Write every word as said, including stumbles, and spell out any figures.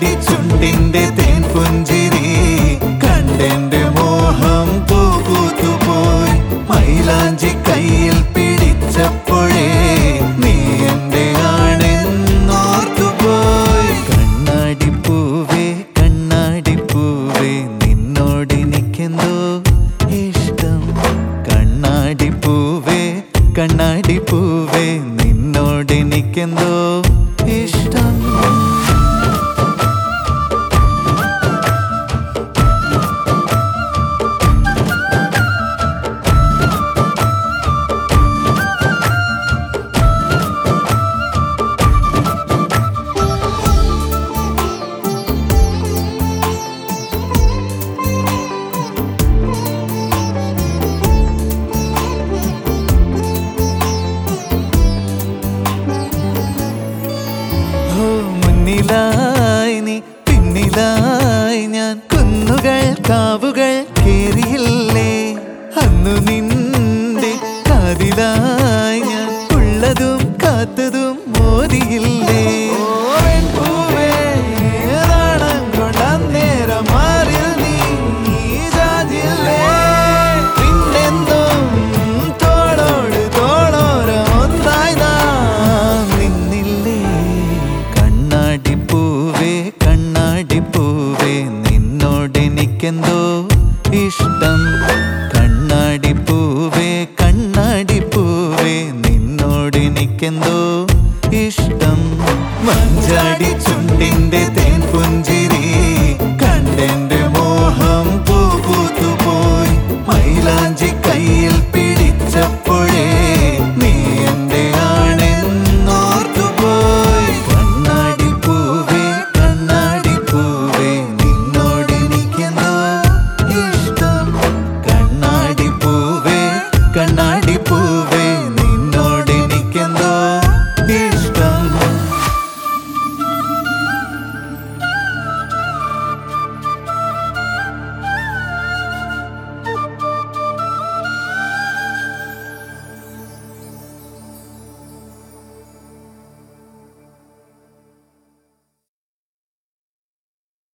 കണ്ണാടി ചുണ്ടിന്റെ തേൻ പുഞ്ചിരി കണ്ടെന്റെ മോഹം പൂത്തുപോയി. മൈലാഞ്ചി കയ്യിൽ പിടിച്ചപ്പോഴേ നീ എന്റെ ആണെന്നോർത്തുപോയി. കണ്ണാടി പൂവേ കണ്ണാടി പൂവേ നിന്നോടെനിക്കെന്തോ ഇഷ്ടം. കണ്ണാടി പൂവേ കണ്ണാടി പൂവേ നിന്നോടെനിക്കെന്തോ ഇഷ്ടം. മുന്നിലായി നീ പിന്നിലായി ഞാൻ കുന്നുകൾ കാവുകൾ കേറിയില്ലേ. അന്നു നിന്റെ കാതിലായി ഞാൻ ഉള്ളതും കാത്തതും മോദിയില്ലേ.